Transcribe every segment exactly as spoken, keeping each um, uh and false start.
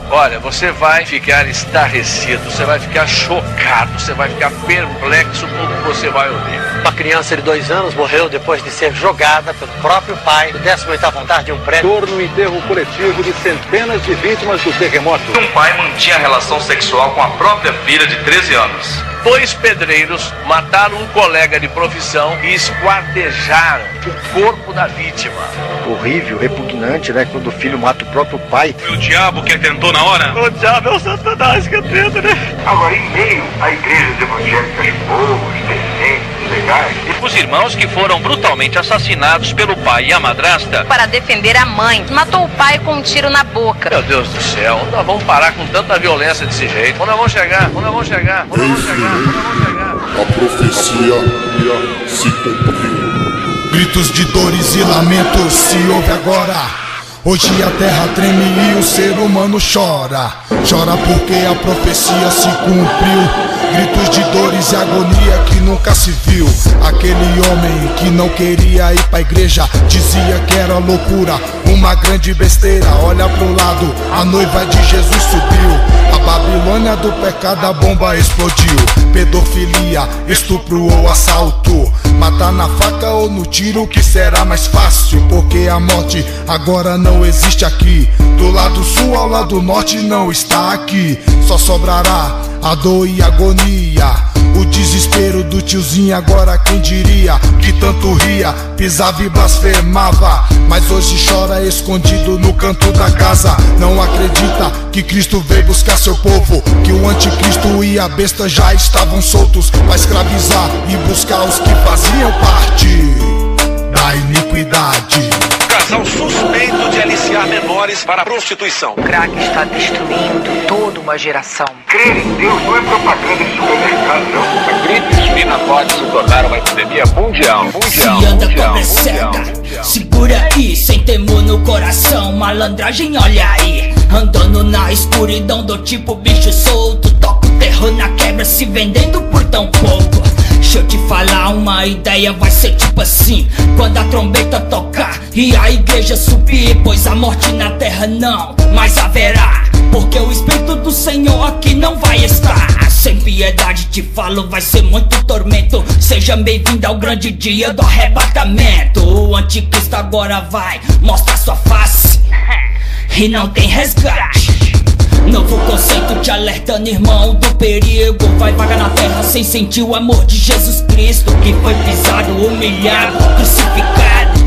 Olha, você vai ficar estarrecido, você vai ficar chocado, você vai ficar perplexo com o que você vai ouvir. Uma criança de dois anos morreu depois de ser jogada pelo próprio pai do décimo oitavo andar de um prédio. No enterro coletivo de centenas de vítimas do terremoto. Um pai mantinha relação sexual com a própria filha de treze anos. Dois pedreiros mataram um colega de profissão e esquartejaram o corpo da vítima. Horrível, repugnante, né? Quando o filho mata o próprio pai. Foi o diabo que tentou na hora? O diabo é o Satanás que tenta, né? Agora, em meio a igrejas evangélicas boas, decentes, legais... Os irmãos que foram brutalmente assassinados pelo pai e a madrasta... Para defender a mãe, matou o pai com um tiro na boca. Meu Deus do céu, onde nós vamos parar com tanta violência desse jeito? Onde nós vamos chegar? Onde nós vamos chegar? Onde nós vamos chegar? Onde nós vamos chegar? A profecia se cumpriu. Gritos de dores e lamentos se ouve agora. Hoje a terra treme e o ser humano chora. Chora porque a profecia se cumpriu. Gritos de dores e agonia que nunca se viu. Aquele homem que não queria ir pra igreja dizia que era loucura, uma grande besteira. Olha pro lado, a noiva de Jesus subiu. A Babilônia do pecado, a bomba explodiu. Pedofilia, estupro ou assalto. Matar na faca ou no tiro, que será mais fácil? Porque a morte agora não existe aqui. Do lado sul ao lado norte não está aqui. Só sobrará a dor e a agonia. O desespero do tiozinho agora quem diria. Que tanto ria, pisava e blasfemava, mas hoje chora escondido no canto da casa. Não acredita que Cristo veio buscar seu povo, que o anticristo e a besta já estavam soltos pra escravizar e buscar os que faziam parte da iniquidade. Casal suspeito de aliciar menores para a prostituição. O crack está destruindo toda uma geração. Crer em Deus não é propaganda de supermercado, não. A gripe suína pode se tornar uma epidemia mundial. Mundial. Se anda mundial, com certa, segura aí, sem temor no coração. Malandragem, olha aí, andando na escuridão do tipo bicho solto. Toca o terror na quebra, se vendendo por tão pouco. Deixa eu te falar, uma ideia vai ser tipo assim: quando a trombeta tocar e a igreja subir, pois a morte na terra não mais haverá, porque o Espírito do Senhor aqui não vai estar. Sem piedade te falo, vai ser muito tormento. Seja bem-vindo ao grande dia do arrebatamento. O anticristo agora vai mostrar sua face e não tem resgate. Novo conceito te alertando, irmão, do perigo. Vai vagar na terra sem sentir o amor de Jesus Cristo, que foi pisado, humilhado, crucificado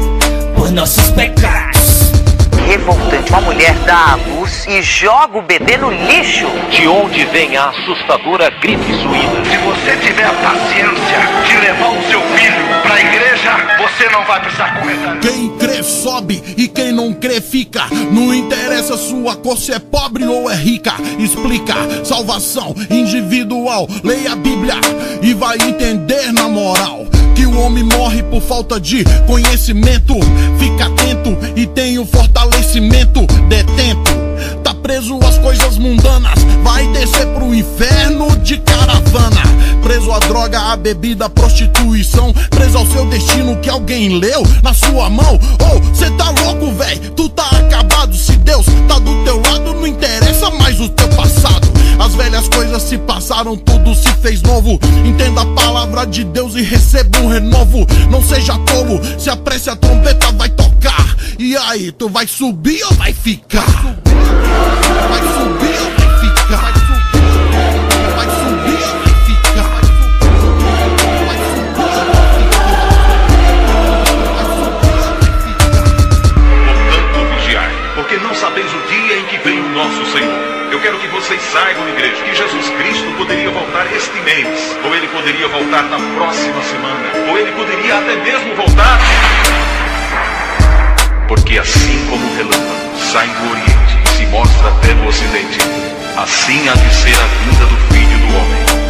por nossos pecados. Revoltante, uma mulher dá à luz e joga o bebê no lixo. De onde vem a assustadora gripe suína? Se você tiver a paciência de levar o seu filho pra igreja, você não vai precisar comentar. Quem crê sobe e quem não crê fica. Não interessa sua cor, se é pobre ou é rica. Explica, salvação individual. Leia a Bíblia e vai entender na moral que o homem morre por falta de conhecimento. Fica atento e tem o fortalecimento. Detento, tá preso às coisas mundanas, vai descer pro inferno de caravana. Preso à droga, à bebida, à prostituição. Preso ao seu destino que alguém leu na sua mão. Oh, cê tá louco, véi, tu tá acabado. Se Deus tá do teu lado, não interessa mais o teu passado. As velhas coisas se passaram, tudo se fez novo. Entenda a palavra de Deus e receba um renovo. Não seja tolo, se apresse, a trombeta vai tocar. E aí, tu vai subir ou vai ficar? Vai subir ou vai ficar? Vai subir ou vai ficar? Vai subir ou Portanto, vigiai, porque não sabeis o dia em que vem o nosso Senhor. Eu quero que vocês saibam, igreja, que Jesus Cristo poderia voltar este mês, ou ele poderia voltar na próxima semana, ou ele poderia até mesmo voltar. Porque assim como o relâmpago sai do Oriente e se mostra até no Ocidente, assim há de ser a vinda do Filho do Homem.